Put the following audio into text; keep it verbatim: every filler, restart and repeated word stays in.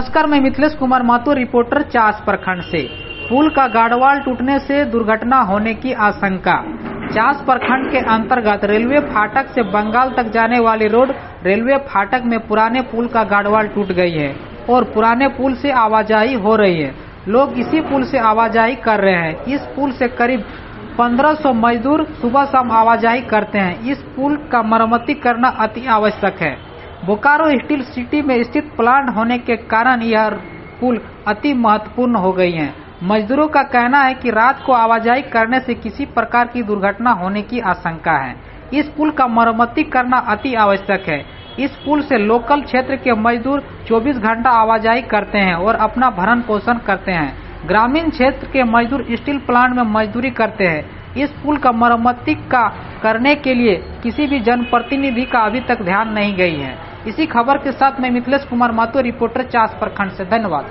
नमस्कार, मैं मिथिलेश कुमार माथुर, रिपोर्टर चास प्रखंड से। पुल का गार्डवाल टूटने से दुर्घटना होने की आशंका। चास प्रखंड के अंतर्गत रेलवे फाटक से बंगाल तक जाने वाली रोड रेलवे फाटक में पुराने पुल का गार्डवाल टूट गई है और पुराने पुल से आवाजाही हो रही है। लोग इसी पुल से आवाजाही कर रहे हैं। इस पुल से करीब पंद्रह सौ मजदूर सुबह शाम आवाजाही करते हैं। इस पुल का मरम्मती करना अति आवश्यक है। बोकारो स्टील सिटी में स्थित प्लांट होने के कारण यह पुल अति महत्वपूर्ण हो गई है। मजदूरों का कहना है कि रात को आवाजाही करने से किसी प्रकार की दुर्घटना होने की आशंका है। इस पुल का मरम्मती करना अति आवश्यक है। इस पुल से लोकल क्षेत्र के मजदूर चौबीस घंटा आवाजाही करते हैं और अपना भरण पोषण करते हैं। ग्रामीण क्षेत्र के मजदूर स्टील प्लांट में मजदूरी करते हैं। इस पुल का मरम्मती का करने के लिए किसी भी जनप्रतिनिधि का अभी तक ध्यान नहीं गई है। इसी खबर के साथ मैं मिथिलेश कुमार माथुर, रिपोर्टर चास प्रखंड से। धन्यवाद।